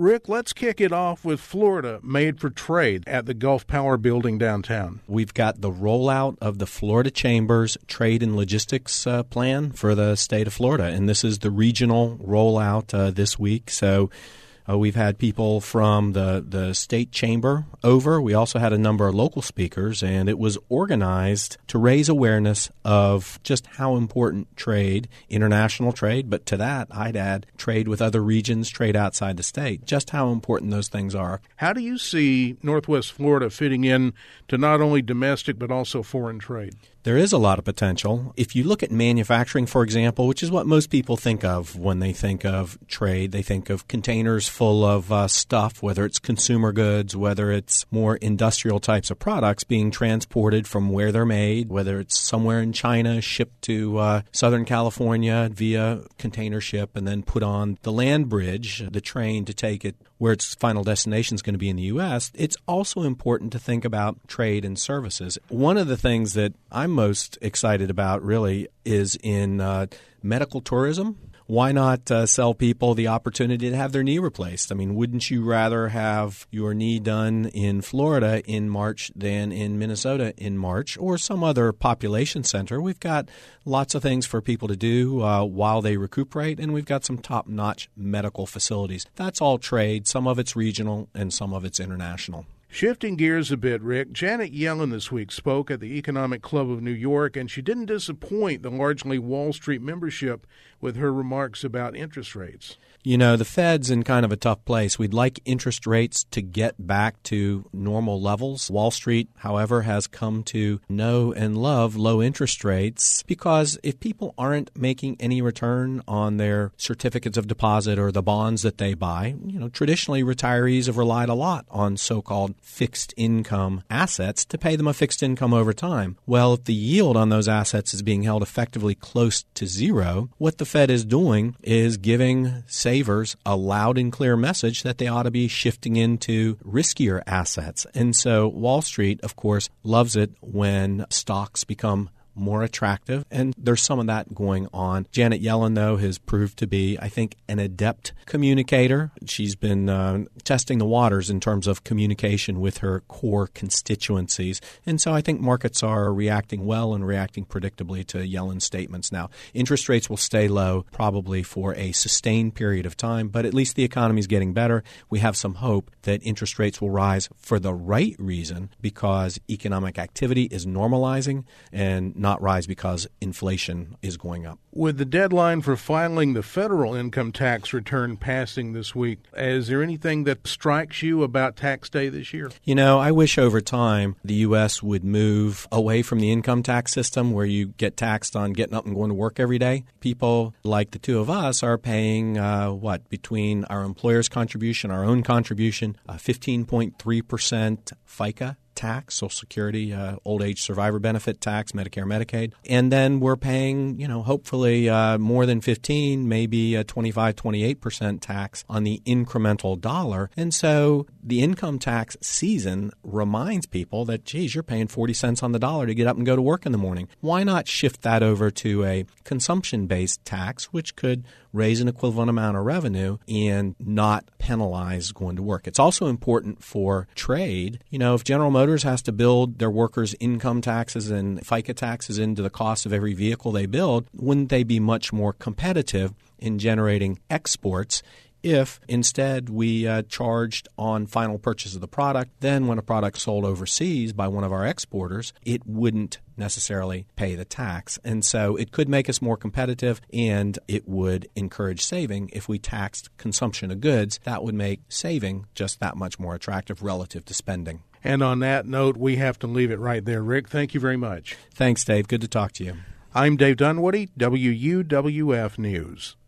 Rick, let's kick it off with Florida Made for Trade at the Gulf Power Building downtown. We've got the rollout of the Florida Chamber's Trade and Logistics Plan for the state of Florida, and this is the regional rollout this week. So we've had people from the state chamber over. We also had a number of local speakers, and it was organized to raise awareness of just how important trade, international trade, but to that I'd add trade with other regions, trade outside the state, just how important those things are. How do you see Northwest Florida fitting in to not only domestic but also foreign trade? There is a lot of potential. If you look at manufacturing, for example, which is what most people think of when they think of trade, they think of containers full of stuff, whether it's consumer goods, whether it's more industrial types of products being transported from where they're made, whether it's somewhere in China, shipped to Southern California via container ship, and then put on the land bridge, the train to take it where its final destination is going to be in the U.S. It's also important to think about trade and services. One of the things that I'm most excited about really is in medical tourism. Why not sell people the opportunity to have their knee replaced? I mean, wouldn't you rather have your knee done in Florida in March than in Minnesota in March or some other population center? We've got lots of things for people to do while they recuperate, and we've got some top-notch medical facilities. That's all trade. Some of it's regional and some of it's international. Shifting gears a bit, Rick, Janet Yellen this week spoke at the Economic Club of New York, and she didn't disappoint the largely Wall Street membership with her remarks about interest rates. You know, the Fed's in kind of a tough place. We'd like interest rates to get back to normal levels. Wall Street, however, has come to know and love low interest rates because if people aren't making any return on their certificates of deposit or the bonds that they buy, you know, traditionally retirees have relied a lot on so-called fixed income assets to pay them a fixed income over time. Well, if the yield on those assets is being held effectively close to zero, what the Fed is doing is giving savers a loud and clear message that they ought to be shifting into riskier assets. And so Wall Street, of course, loves it when stocks become more attractive, and there's some of that going on. Janet Yellen, though, has proved to be, I think, an adept communicator. She's been testing the waters in terms of communication with her core constituencies, and so I think markets are reacting well and reacting predictably to Yellen's statements. Now, interest rates will stay low probably for a sustained period of time, but at least the economy is getting better. We have some hope that interest rates will rise for the right reason because economic activity is normalizing and not rise because inflation is going up. With the deadline for filing the federal income tax return passing this week, is there anything that strikes you about tax day this year? You know, I wish over time the U.S. would move away from the income tax system where you get taxed on getting up and going to work every day. People like the two of us are paying, between our employer's contribution, our own contribution, 15.3% FICA tax, Social Security, old age survivor benefit tax, Medicare, Medicaid. And then we're paying, hopefully more than 15, maybe a 25, 28% tax on the incremental dollar. And so the income tax season reminds people that, geez, you're paying 40 cents on the dollar to get up and go to work in the morning. Why not shift that over to a consumption-based tax, which could raise an equivalent amount of revenue and not penalize going to work? It's also important for trade. If General Motors has to build their workers' income taxes and FICA taxes into the cost of every vehicle they build, wouldn't they be much more competitive in generating exports if instead we charged on final purchase of the product? Then when a product's sold overseas by one of our exporters, it wouldn't necessarily pay the tax. And so it could make us more competitive, and it would encourage saving. If we taxed consumption of goods, that would make saving just that much more attractive relative to spending. And on that note, we have to leave it right there. Rick, thank you very much. Thanks, Dave. Good to talk to you. I'm Dave Dunwoody, WUWF News.